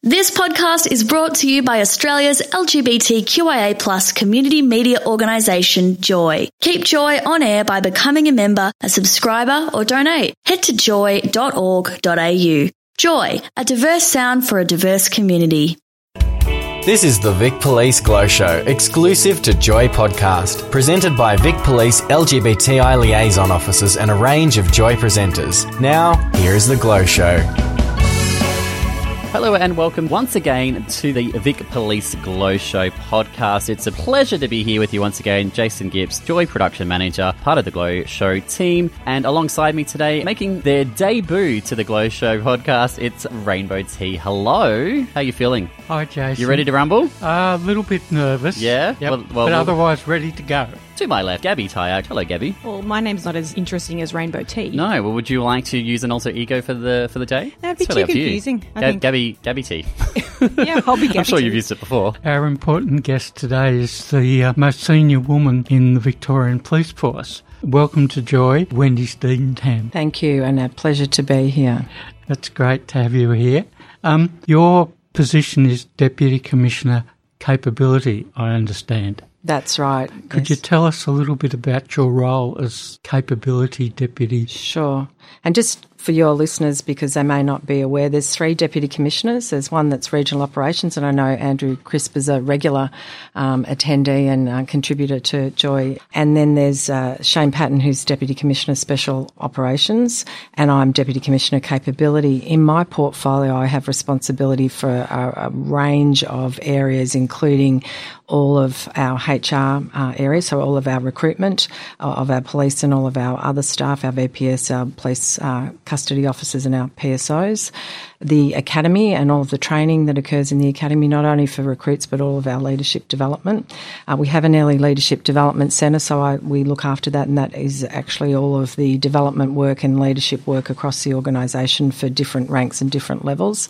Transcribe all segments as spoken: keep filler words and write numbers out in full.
This podcast is brought to you by Australia's L G B T Q I A plus community media organisation, Joy. Keep Joy on air by becoming a member, a subscriber or donate. Head to joy dot org dot a u. Joy, a diverse sound for a diverse community. This is the Vic Police Glow Show, exclusive to Joy Podcast, presented by Vic Police L G B T I liaison officers and a range of Joy presenters. Now, here is the Glow Show. Hello and welcome once again to the Vic Police Glow Show podcast. It's a pleasure to be here with you once again. Jason Gibbs, Joy Production Manager, part of the Glow Show team. And alongside me today, making their debut to the Glow Show podcast, it's Rainbow Tea. Hello. How are you feeling? Hi, Jason. You ready to rumble? Uh, a little bit nervous. Yeah? Yep. Well, well, but well, otherwise ready to go. To my left, Gabby Tyag. Hello, Gabby. Well, my name's not as interesting as Rainbow Tea. No, well, would you like to use an alter ego for the for the day? That'd be It's really too up to you. confusing, I Gab- think. Gabby, Gabby Tea. Yeah, I'll be Gabby I'm sure Tea. you've used it before. Our important guest today is the uh, most senior woman in the Victorian Police Force. Welcome to Joy, Wendy Steedenham. Thank you, and a pleasure to be here. That's great to have you here. Um, your position is Deputy Commissioner Capability, I understand. That's right. Could yes. you tell us a little bit about your role as Capability Deputy? Sure. And just for your listeners, because they may not be aware, there's three Deputy Commissioners. There's one that's Regional Operations, and I know Andrew Crisp is a regular um, attendee and uh, contributor to Joy. And then there's uh, Shane Patton, who's Deputy Commissioner Special Operations, and I'm Deputy Commissioner Capability. In my portfolio, I have responsibility for a, a range of areas, including all of our H R uh, areas, so all of our recruitment uh, of our police and all of our other staff, our V P S, our police uh, custody officers and our P S Os, the academy and all of the training that occurs in the academy, not only for recruits but all of our leadership development. Uh, we have an early leadership development centre, so I, we look after that, and that is actually all of the development work and leadership work across the organisation for different ranks and different levels.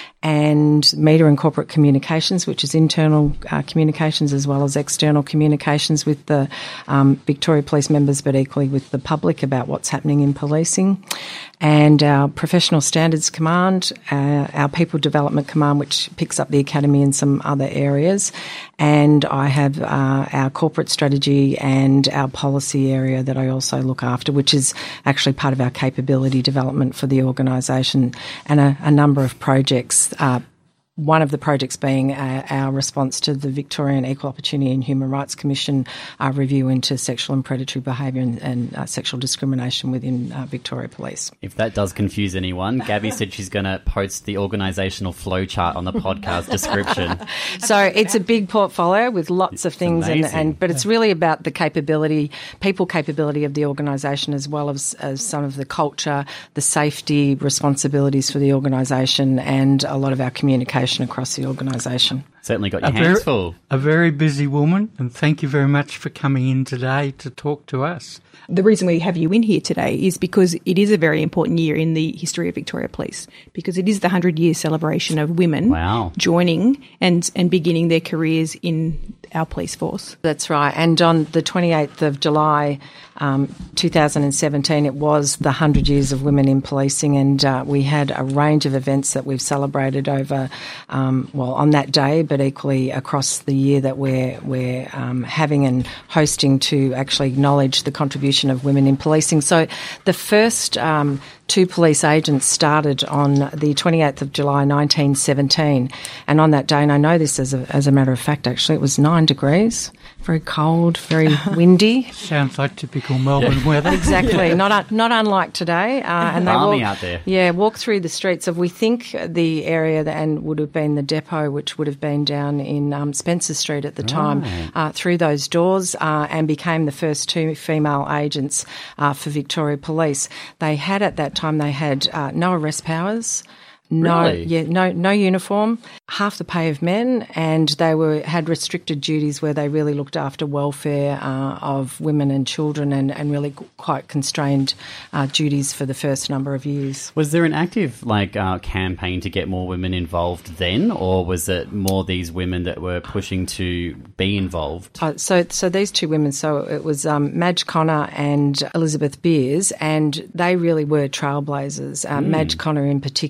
And media and corporate communications, which is internal uh, communications as well as external communications with the um, Victoria Police members, but equally with the public about what's happening in policing. And our Professional Standards Command, uh, our People Development Command, which picks up the academy and some other areas. And I have uh, our corporate strategy and our policy area that I also look after, which is actually part of our capability development for the organisation, and a, a number of projects. Uh, one of the projects being uh, our response to the Victorian Equal Opportunity and Human Rights Commission uh, review into sexual and predatory behaviour and, and uh, sexual discrimination within uh, Victoria Police. If that does confuse anyone, Gabby said she's going to post the organisational flowchart on the podcast description. So it's a big portfolio with lots It's of things, and, amazing. and but it's really about the capability, people capability of the organisation, as well as, as some of the culture, the safety responsibilities for the organisation, and a lot of our communication across the organisation. Certainly got your A hands very, full. a very busy woman, and thank you very much for coming in today to talk to us. The reason we have you in here today is because it is a very important year in the history of Victoria Police, because it is the hundred-year celebration of women Wow. joining and, and beginning their careers in our police force. That's right. And on the twenty-eighth of July, um, two thousand seventeen, it was the one hundred years of women in policing, and uh, we had a range of events that we've celebrated over, um, well, on that day, but equally across the year that we're, we're um, having and hosting to actually acknowledge the contribution of women in policing. So the first um, two police agents started on the twenty-eighth of July nineteen seventeen, and on that day, and I know this as a, as a matter of fact, actually, it was nine degrees, very cold, very windy. Sounds like typical Melbourne weather. Exactly, not un- not unlike today. Uh, and they Balmy walk, out there. Yeah, walk through the streets of, we think, the area that and would have been the depot, which would have been down in um, Spencer Street at the time, Right. uh, through those doors, uh, and became the first two female agents uh, for Victoria Police. They had at that time they had uh, no arrest powers. No, Really? yeah, no, no uniform, half the pay of men, and they were had restricted duties where they really looked after welfare uh, of women and children, and, and really quite constrained uh, duties for the first number of years. Was there an active like uh, campaign to get more women involved then, or was it more these women that were pushing to be involved? Uh, so, so these two women, so it was um, Madge Connor and Elizabeth Beers, and they really were trailblazers. Uh, Mm. Madge Connor in particular,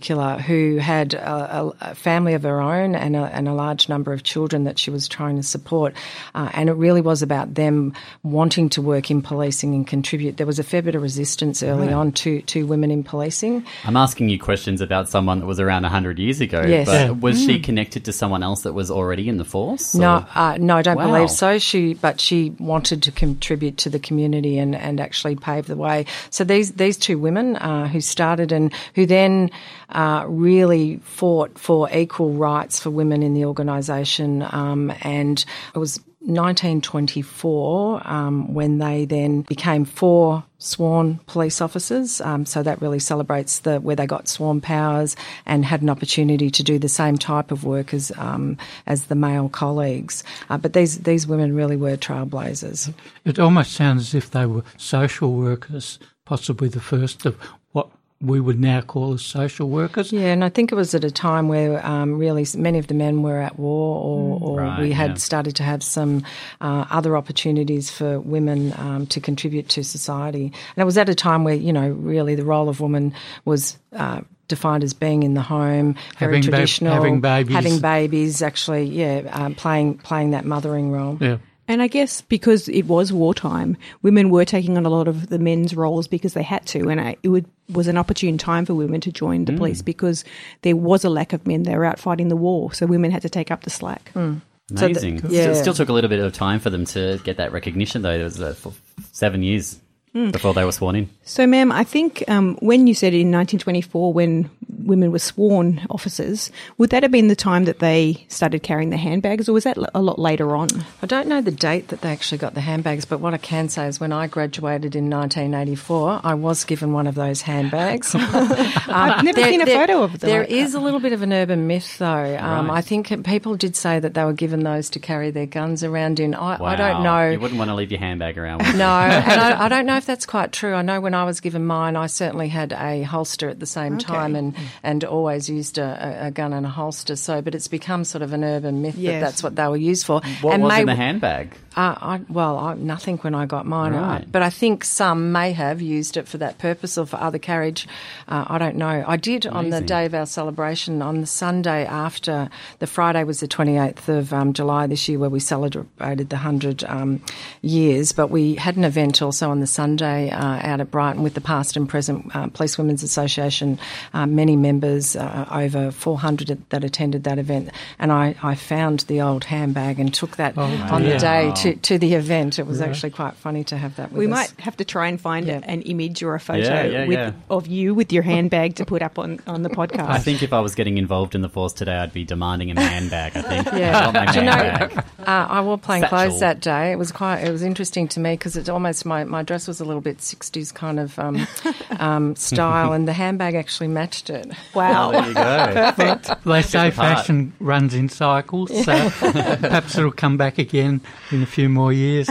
who had a, a family of her own and a, and a large number of children that she was trying to support. Uh, and it really was about them wanting to work in policing and contribute. There was a fair bit of resistance early right. on to, to women in policing. I'm asking you questions about someone that was around one hundred years ago. Yes. But Yeah. was mm. she connected to someone else that was already in the force? No, uh, no, I don't wow. believe so. She, but she wanted to contribute to the community and, and actually pave the way. So these these two women uh, who started and who then uh, really fought for equal rights for women in the organisation, um, and it was nineteen twenty-four um, when they then became four sworn police officers. Um, so that really celebrates the where they got sworn powers and had an opportunity to do the same type of work as um, as the male colleagues. Uh, but these these women really were trailblazers. It almost sounds as if they were social workers, possibly the first of what we would now call as social workers. Yeah, and I think it was at a time where um, really many of the men were at war, or, or right, we had yeah. started to have some uh, other opportunities for women um, to contribute to society. And it was at a time where, you know, really the role of woman was uh, defined as being in the home, very having traditional, ba- having babies, having babies, actually, yeah, um, playing playing that mothering role. Yeah. And I guess because it was wartime, women were taking on a lot of the men's roles because they had to, and I, it would, was an opportune time for women to join the mm. police because there was a lack of men. They were out fighting the war, so women had to take up the slack. Mm. Amazing. So the, yeah. It still took a little bit of time for them to get that recognition, though. It was uh, for seven years mm. before they were sworn in. So, ma'am, I think um, when you said in nineteen twenty-four when women were sworn officers, would that have been the time that they started carrying the handbags, or was that a lot later on? I don't know the date that they actually got the handbags, but what I can say is when I graduated in nineteen eighty-four, I was given one of those handbags. um, I've never there, seen a there, photo of them. There is a little bit of an urban myth, though. Um, right. I think people did say that they were given those to carry their guns around in. I, wow. I don't know. You wouldn't want to leave your handbag around. Would you? No, and I, I don't know if that's quite true. I know when I was given mine, I certainly had a holster at the same Okay. time and, and always used a, a gun and a holster. So, but it's become sort of an urban myth Yes. that that's what they were used for. What and was may, in the handbag? Uh, I, well, I, nothing when I got mine, Right. I, but I think some may have used it for that purpose or for other carriage. Uh, I don't know. I did Amazing. On the day of our celebration, on the Sunday after, the Friday was the twenty-eighth of um, July this year where we celebrated the one hundred um, years, but we had an event also on the Sunday uh, out at Brighton with the past and present uh, Police Women's Association, uh, many members, uh, over four hundred that attended that event, and I, I found the old handbag and took that Oh, on dear. the day Wow. to, to the event. It was Yeah. actually quite funny to have that with We us. might have to try and find Yeah. an image or a photo Yeah, yeah, with, yeah. of you with your handbag to put up on, on the podcast. I think if I was getting involved in the force today, I'd be demanding a handbag, I think. Yeah. I want my Do you know, handbag. uh, I wore plain Satchel. clothes that day. It was quite. It was interesting to me because it almost my, my dress was a little bit sixties kind of um, um, style, and the handbag actually matched it. Wow. Oh, there you go. Perfect. They say the part. fashion runs in cycles, so perhaps it'll come back again in a few more years.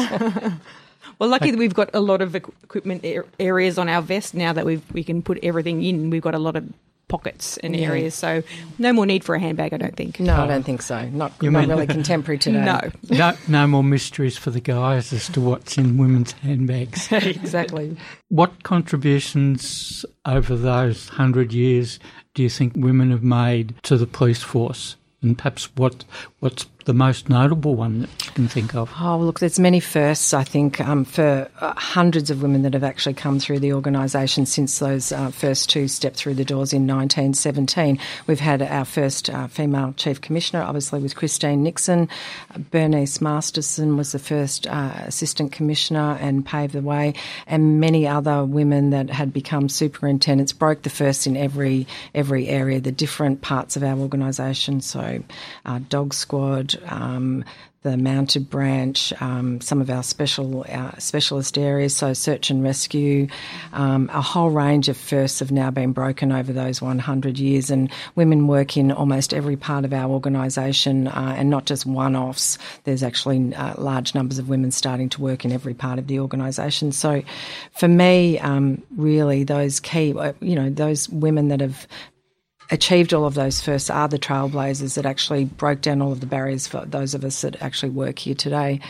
Well, lucky that we've got a lot of equ- equipment ar- areas on our vest now that we we can put everything in. We've got a lot of pockets and Yeah. areas, so no more need for a handbag, I don't think. No, I don't think so. Not, You not mean- really contemporary today. No. No, no more mysteries for the guys as to what's in women's handbags. Exactly. What contributions over those hundred years do you think women have made to the police force? And perhaps what what's the most notable one that you can think of? Oh, look, there's many firsts, I think, um, for uh, hundreds of women that have actually come through the organisation since those uh, first two stepped through the doors in nineteen seventeen. We've had our first uh, female Chief Commissioner, obviously with Christine Nixon. Uh, Bernice Masterson was the first uh, Assistant Commissioner and paved the way, and many other women that had become superintendents broke the first in every every area, the different parts of our organisation. So uh, Dog Squad, um, the Mounted Branch, um, some of our special uh, specialist areas, so search and rescue. Um, a whole range of firsts have now been broken over those one hundred years, and women work in almost every part of our organisation, uh, and not just one-offs. There's actually uh, large numbers of women starting to work in every part of the organisation. So for me, um, really, those key, uh, you know, those women that have achieved all of those firsts are the trailblazers that actually broke down all of the barriers for those of us that actually work here today.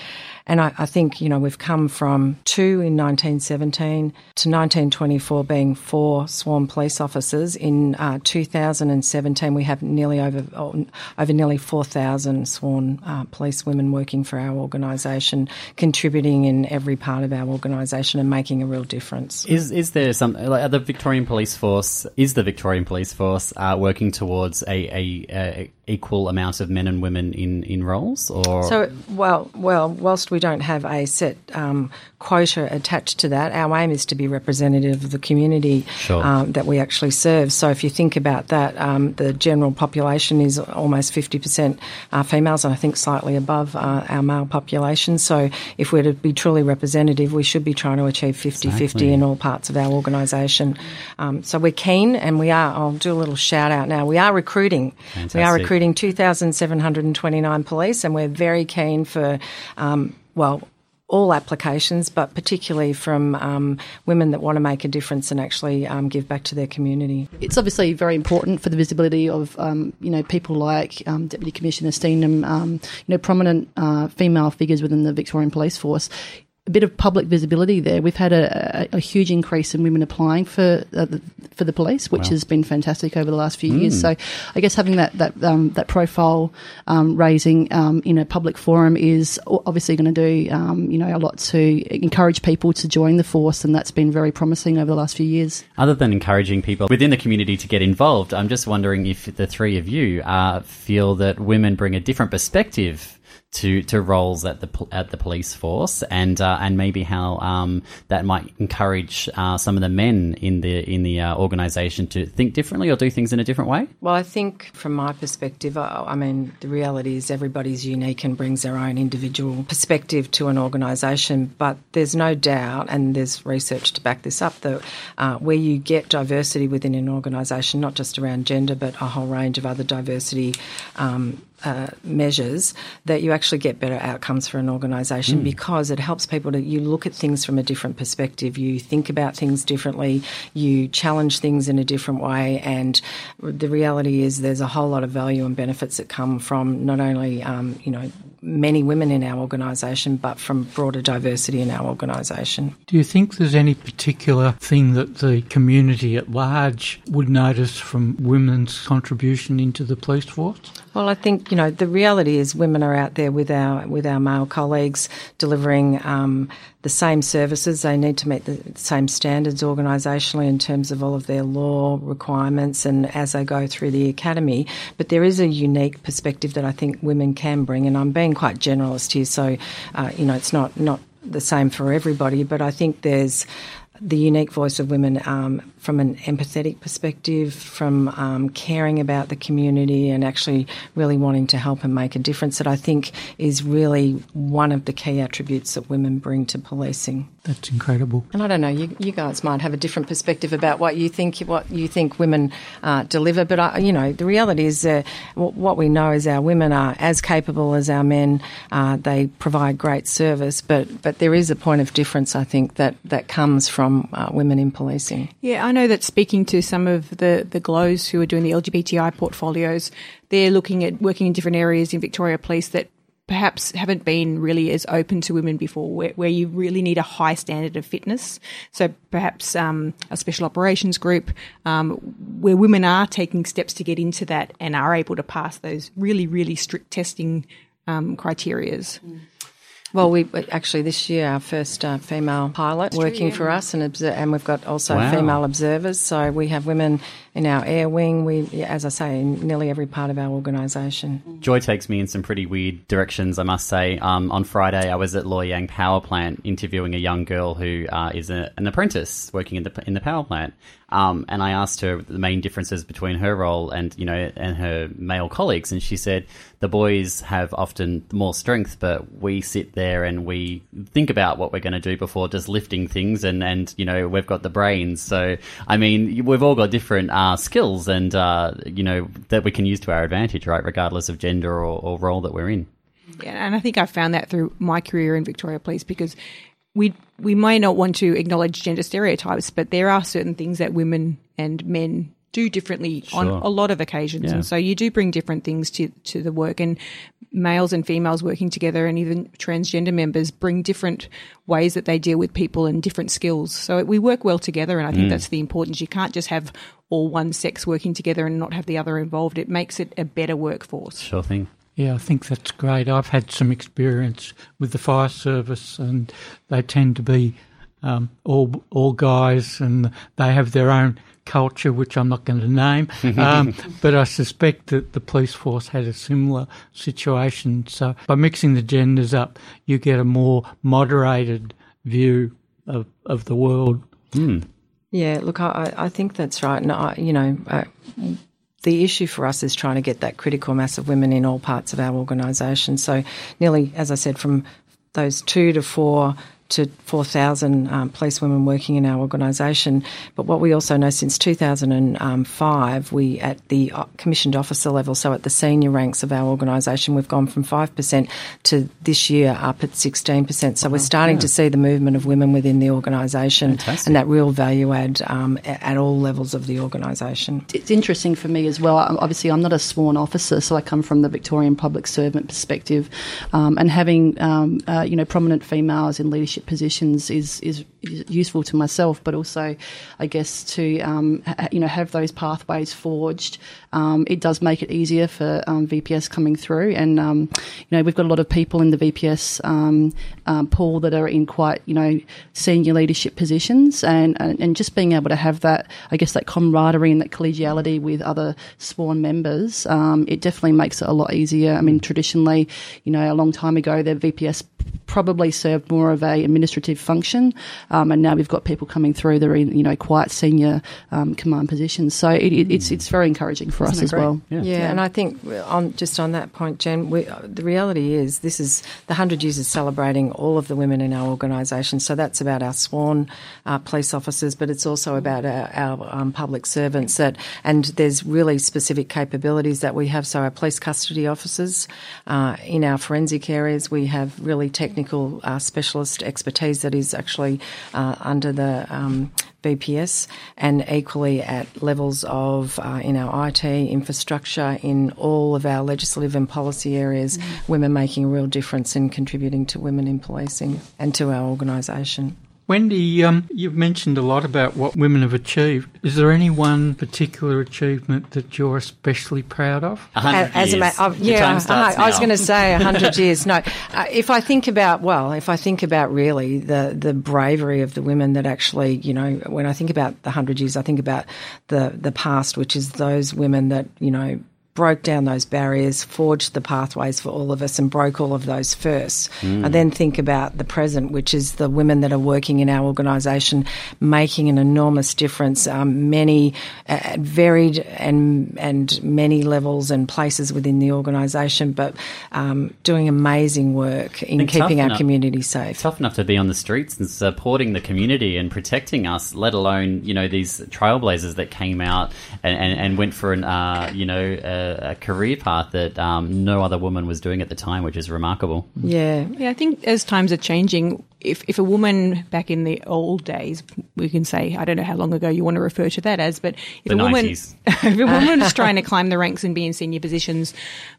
and I, I think, you know, we've come from two in nineteen seventeen to nineteen twenty-four being four sworn police officers. In uh, two thousand seventeen, we have nearly over oh, over nearly four thousand sworn uh, police women working for our organisation, contributing in every part of our organisation and making a real difference. Is is there some like the Victorian Police Force? Is the Victorian Police Force uh, working towards a, a, a equal amount of men and women in, in roles? Or so well, well, whilst we don't have a set um, quota attached to that, our aim is to be representative of the community sure. um, that we actually serve. So if you think about that, um, the general population is almost fifty percent uh, females, and I think slightly above uh, our male population. So if we're to be truly representative, we should be trying to achieve fifty-fifty exactly. in all parts of our organisation. Um, so we're keen, and we are, I'll do a little shout out now, we are recruiting. Fantastic. We are recruiting two thousand seven hundred twenty-nine police, and we're very keen for, um, well, all applications, but particularly from um, women that want to make a difference and actually um, give back to their community. It's obviously very important for the visibility of, um, you know, people like um, Deputy Commissioner Steenham, um, you know, prominent uh, female figures within the Victorian Police Force. A bit of public visibility there. We've had a, a, a huge increase in women applying for uh, the, for the police, which wow. has been fantastic over the last few mm. years. So, I guess having that that um, that profile um, raising um, in a public forum is obviously going to do um, you know a lot to encourage people to join the force, and that's been very promising over the last few years. Other than encouraging people within the community to get involved, I'm just wondering if the three of you uh, feel that women bring a different perspective to to roles at the at the police force, and uh, and maybe how um, that might encourage uh, some of the men in the in the uh, organisation to think differently or do things in a different way. Well, I think from my perspective, I, I mean, the reality is everybody's unique and brings their own individual perspective to an organisation. But there's no doubt, and there's research to back this up, that uh, where you get diversity within an organisation, not just around gender, but a whole range of other diversity Um, Uh, measures, that you actually get better outcomes for an organisation mm. because it helps people to, you look at things from a different perspective, you think about things differently, you challenge things in a different way, and the reality is there's a whole lot of value and benefits that come from not only, um, you know, many women in our organisation, but from broader diversity in our organisation. Do you think there's any particular thing that the community at large would notice from women's contribution into the police force? Well, I think, you know, the reality is women are out there with our with our male colleagues delivering um, the same services. They need to meet the same standards organisationally in terms of all of their law requirements and as they go through the academy. But there is a unique perspective that I think women can bring, and I'm being quite generalist here, so, uh, you know, it's not, not the same for everybody, but I think there's the unique voice of women um, from an empathetic perspective, from um, caring about the community and actually really wanting to help and make a difference, that I think is really one of the key attributes that women bring to policing. That's incredible. And I don't know, you, you guys might have a different perspective about what you think what you think women uh, deliver, but I, you know, the reality is uh, what we know is our women are as capable as our men. Uh, they provide great service, but but there is a point of difference, I think, that that comes from Uh, women in policing. Yeah, I know that speaking to some of the, the GLOWs who are doing the L G B T I portfolios, they're looking at working in different areas in Victoria Police that perhaps haven't been really as open to women before, where, where you really need a high standard of fitness. So perhaps um, a special operations group um, where women are taking steps to get into that and are able to pass those really, really strict testing um, criterias. Mm. Well, we actually this year our first uh, female pilot That's working true, yeah. for us, and obser- and we've got also wow. female observers. So we have women in our air wing. We, as I say, in nearly every part of our organisation. Joy takes me in some pretty weird directions, I must say. Um, on Friday, I was at Loy Yang Power Plant interviewing a young girl who uh, is a, an apprentice working in the in the power plant. Um, and I asked her the main differences between her role and, you know, and her male colleagues. And she said the boys have often more strength, but we sit there and we think about what we're going to do before just lifting things. And, and, you know, we've got the brains. So, I mean, we've all got different uh, skills and, uh, you know, that we can use to our advantage, right, regardless of gender or, or role that we're in. Yeah, and I think I found that through my career in Victoria Police, because we we may not want to acknowledge gender stereotypes, but there are certain things that women and men do differently sure. on a lot of occasions. Yeah. And so you do bring different things to, to the work. And males and females working together, and even transgender members bring different ways that they deal with people and different skills. So we work well together, and I think mm. that's the importance. You can't just have all one sex working together and not have the other involved. It makes it a better workforce. Sure thing. Yeah, I think that's great. I've had some experience with the fire service, and they tend to be um, all all guys, and they have their own culture, which I'm not going to name, um, but I suspect that the police force had a similar situation. So by mixing the genders up, you get a more moderated view of, of the world. Mm. Yeah, look, I, I think that's right. And, I, you know, uh, the issue for us is trying to get that critical mass of women in all parts of our organisation. So nearly, as I said, from those two to four to four thousand um, police women working in our organisation. But what we also know, since two thousand five, we, at the commissioned officer level, so at the senior ranks of our organisation, we've gone from five percent to this year up at sixteen percent. So we're starting yeah. to see the movement of women within the organisation. Fantastic. And that real value add um, at all levels of the organisation. It's interesting for me as well. Obviously, I'm not a sworn officer, so I come from the Victorian public servant perspective, um, and having um, uh, you know prominent females in leadership positions is, is is useful to myself, but also, I guess, to um, ha- you know have those pathways forged. Um, it does make it easier for um, V P S coming through, and um, you know we've got a lot of people in the V P S um, um, pool that are in quite you know senior leadership positions, and, and and just being able to have that, I guess, that camaraderie and that collegiality with other sworn members, um, it definitely makes it a lot easier. I mean, traditionally, you know, a long time ago, the V P S probably served more of a administrative function, um, and now we've got people coming through that are in you know quite senior um, command positions. So it, it, it's it's very encouraging for Isn't us as great? well. Yeah. yeah, and I think on just on that point, Jen, we, the reality is this is the one hundred years is celebrating all of the women in our organisation. So that's about our sworn uh, police officers, but it's also about our, our um, public servants. That and there's really specific capabilities that we have. So our police custody officers uh, in our forensic areas, we have really technical uh, specialist expertise that is actually uh, under the um, V P S, and equally at levels of uh, in our I T infrastructure, in all of our legislative and policy areas, mm. women making a real difference in contributing to women in policing and to our organisation. Wendy, um, you've mentioned a lot about what women have achieved. Is there any one particular achievement that you're especially proud of? A hundred As years. a ma- I've, yeah, I, I was going to say a hundred years. No, uh, if I think about well, if I think about really the the bravery of the women that actually, you know, when I think about the hundred years, I think about the the past, which is those women that you know. broke down those barriers, forged the pathways for all of us and broke all of those first. Mm. I then think about the present, which is the women that are working in our organisation, making an enormous difference, um, many uh, varied and and many levels and places within the organisation, but um, doing amazing work in keeping our enough, community safe. It's tough enough to be on the streets and supporting the community and protecting us, let alone, you know, these trailblazers that came out and, and, and went for an, uh, you know, uh, a career path that um, no other woman was doing at the time, which is remarkable. Yeah. Yeah, I think as times are changing, if, if a woman back in the old days, we can say, I don't know how long ago you want to refer to that as, but if the a woman nineties. if a woman is trying to climb the ranks and be in senior positions,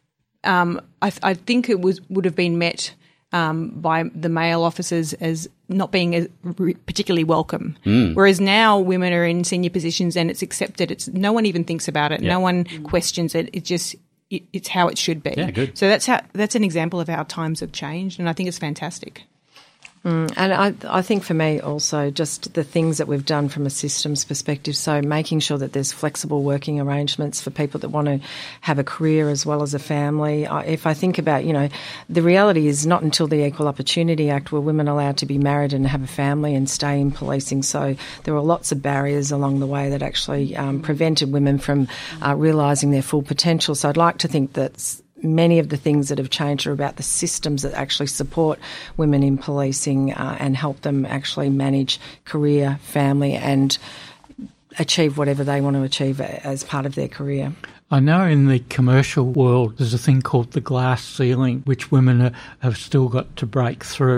um, I, I think it was would have been met Um, by the male officers as not being as re- particularly welcome. Mm. Whereas now women are in senior positions and it's accepted. It's no one even thinks about it. Yeah. No one questions it. It just it, it's how it should be. Yeah, good. So that's how that's an example of how times have changed, and I think it's fantastic. Mm, and I, I think for me also just the things that we've done from a systems perspective, so making sure that there's flexible working arrangements for people that want to have a career as well as a family. I, if I think about, you know, the reality is not until the Equal Opportunity Act were women allowed to be married and have a family and stay in policing. So there were lots of barriers along the way that actually um, prevented women from uh, realising their full potential. So I'd like to think that many of the things that have changed are about the systems that actually support women in policing uh, and help them actually manage career, family and achieve whatever they want to achieve as part of their career. I know in the commercial world there's a thing called the glass ceiling, which women are, have still got to break through.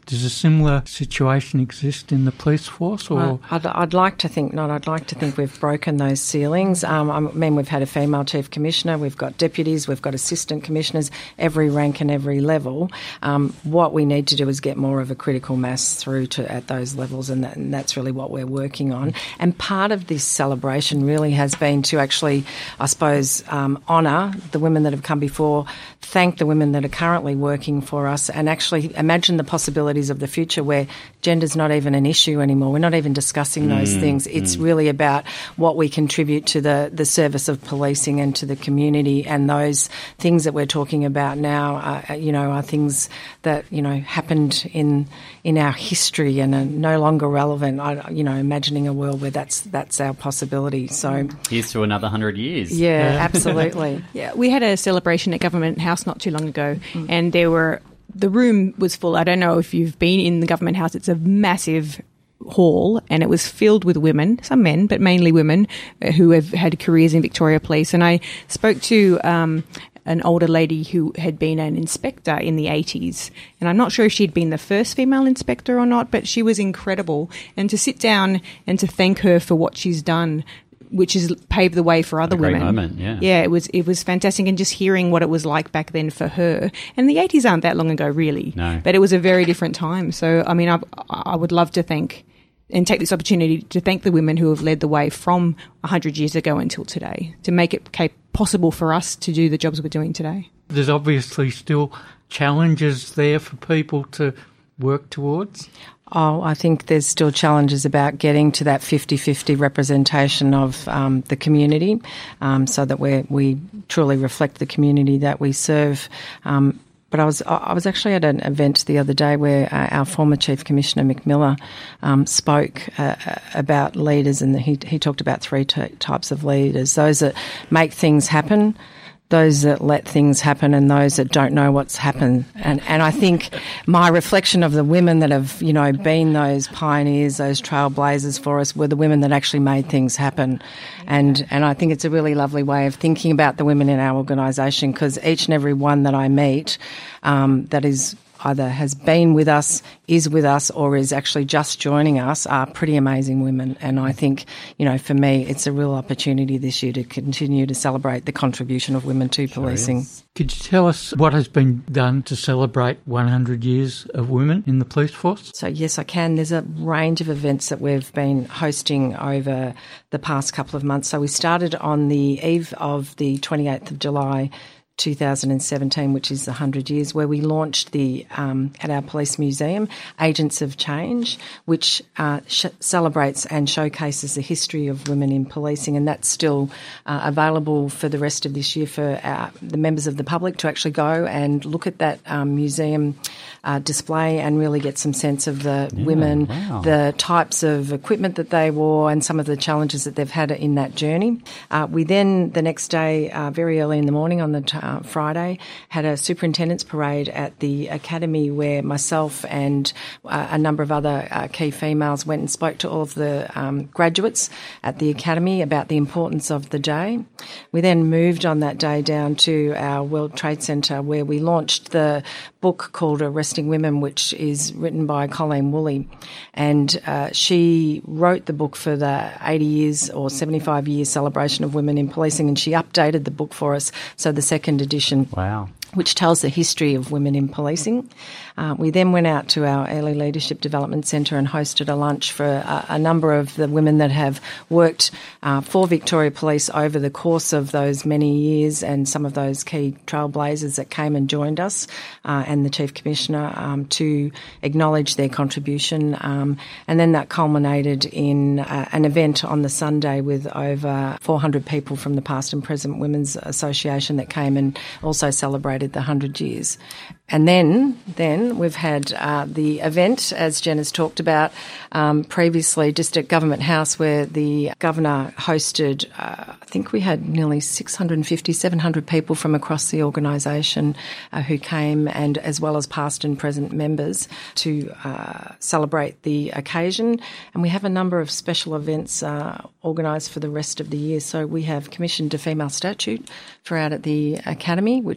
Does a similar situation exist in the police force? Or uh, I'd, I'd like to think not. I'd like to think we've broken those ceilings. Um, I mean, we've had a female chief commissioner, we've got deputies, we've got assistant commissioners, every rank and every level. Um, what we need to do is get more of a critical mass through to at those levels, and, that, and that's really what we're working on. And part of this celebration really has been to actually, I suppose, um, honour the women that have come before, thank the women that are currently working for us, and actually imagine the possibilities of the future where gender's not even an issue anymore. We're not even discussing those mm, things. It's mm. really about what we contribute to the, the service of policing and to the community, and those things that we're talking about now are, you know, are things that, you know, happened in in our history and are no longer relevant. I, you know, imagining a world where that's that's our possibility. So here's to another hundred years. Yeah, yeah. Absolutely. Yeah, we had a celebration at Government House not too long ago, mm. and there were the room was full. I don't know if you've been in the Government House. It's a massive hall, and it was filled with women, some men, but mainly women uh, who have had careers in Victoria Police. And I spoke to um, an older lady who had been an inspector in the eighties. And I'm not sure if she'd been the first female inspector or not, but she was incredible. And to sit down and to thank her for what she's done, which has paved the way for other a great women. Moment, yeah. Yeah, it was it was fantastic, and just hearing what it was like back then for her. And the eighties aren't that long ago, really. No. But it was a very different time. So, I mean, I, I would love to thank and take this opportunity to thank the women who have led the way from one hundred years ago until today, to make it cap- possible for us to do the jobs we're doing today. There's obviously still challenges there for people to work towards. Oh, I think there's still challenges about getting to that fifty-fifty representation of um, the community, um, so that we we truly reflect the community that we serve. Um, but I was I was actually at an event the other day where uh, our former Chief Commissioner Mick Miller um, spoke uh, about leaders, and he he talked about three t- types of leaders: those that make things happen, those that let things happen, and those that don't know what's happened. And and I think my reflection of the women that have, you know, been those pioneers, those trailblazers for us, were the women that actually made things happen. And and I think it's a really lovely way of thinking about the women in our organisation, because each and every one that I meet um, that is either has been with us, is with us, or is actually just joining us are pretty amazing women. And I think, you know, for me, it's a real opportunity this year to continue to celebrate the contribution of women to policing. Sure. Could you tell us what has been done to celebrate one hundred years of women in the police force? So, yes, I can. There's a range of events that we've been hosting over the past couple of months. So we started on the eve of the twenty-eighth of July, two thousand seventeen, which is the one hundred years, where we launched the um, at our police museum, Agents of Change, which uh, sh- celebrates and showcases the history of women in policing, and that's still uh, available for the rest of this year for our, the members of the public to actually go and look at that um, museum uh, display and really get some sense of the yeah, women, wow. the types of equipment that they wore, and some of the challenges that they've had in that journey. Uh, we then, the next day, uh, very early in the morning on the t- Uh, Friday, had a superintendent's parade at the academy where myself and uh, a number of other uh, key females went and spoke to all of the um, graduates at the academy about the importance of the day. We then moved on that day down to our World Trade Center, where we launched the book called Arresting Women, which is written by Colleen Woolley. And uh, she wrote the book for the eighty years or seventy-five year celebration of women in policing, and she updated the book for us. So the second edition. Wow. Which tells the history of women in policing. Uh, we then went out to our Early Leadership Development Centre and hosted a lunch for a, a number of the women that have worked uh, for Victoria Police over the course of those many years, and some of those key trailblazers that came and joined us uh, and the Chief Commissioner um, to acknowledge their contribution. Um, and then that culminated in uh, an event on the Sunday with over four hundred people from the Past and Present Women's Association that came and also celebrated the one hundred years. And then then we've had uh, the event, as Jen has talked about um, previously, just at Government House, where the Governor hosted, uh, I think we had nearly six hundred fifty, seven hundred people from across the organisation uh, who came, and as well as past and present members, to uh, celebrate the occasion. And we have a number of special events uh, organised for the rest of the year. So we have commissioned a female statute for out at the Academy, which will launch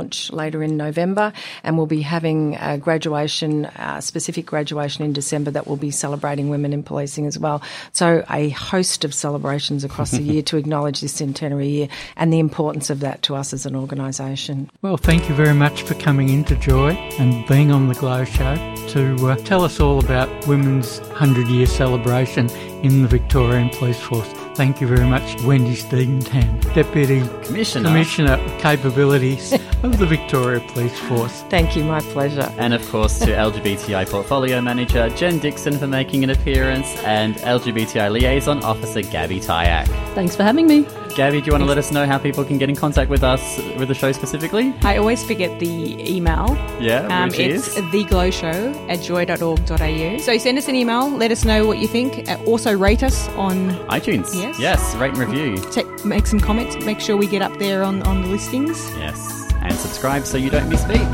launch later in November, and we'll be having a graduation, uh, specific graduation in December that will be celebrating women in policing as well. So a host of celebrations across the year to acknowledge this centenary year and the importance of that to us as an organisation. Well, thank you very much for coming into Joy and being on the Glow Show to uh, tell us all about Women's one hundred year celebration in the Victorian Police Force. Thank you very much, Wendy Stegentan, Deputy Commissioner, Commissioner Capabilities of the Victoria Police Force. Thank you, my pleasure. And of course to L G B T I Portfolio Manager Jen Dixon for making an appearance, and L G B T I Liaison Officer Gabby Tyak. Thanks for having me. Gabby, do you want to let us know how people can get in contact with us, with the show specifically? I always forget the email. Yeah, um, which it's is? theglowshow at joy dot org dot a u. So send us an email, let us know what you think. Uh, Also rate us on iTunes. Yes. Yes, rate and review. Take, make some comments, make sure we get up there on, on the listings. Yes, and subscribe so you don't misspeak.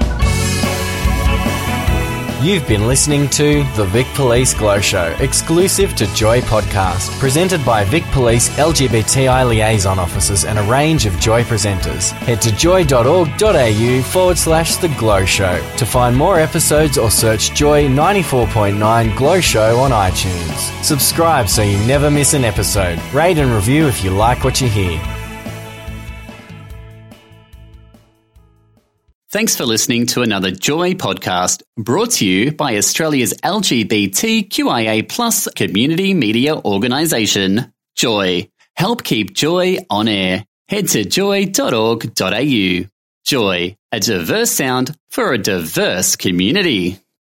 You've been listening to The Vic Police Glow Show, exclusive to Joy Podcast, presented by Vic Police L G B T I Liaison Officers and a range of Joy presenters. Head to joy dot org dot a u forward slash The Glow Show to find more episodes, or search Joy ninety-four point nine Glow Show on iTunes. Subscribe so you never miss an episode. Rate and review if you like what you hear. Thanks for listening to another Joy podcast brought to you by Australia's L G B T Q I A plus community media organisation, Joy. Help keep Joy on air. Head to joy dot org dot a u. Joy, a diverse sound for a diverse community.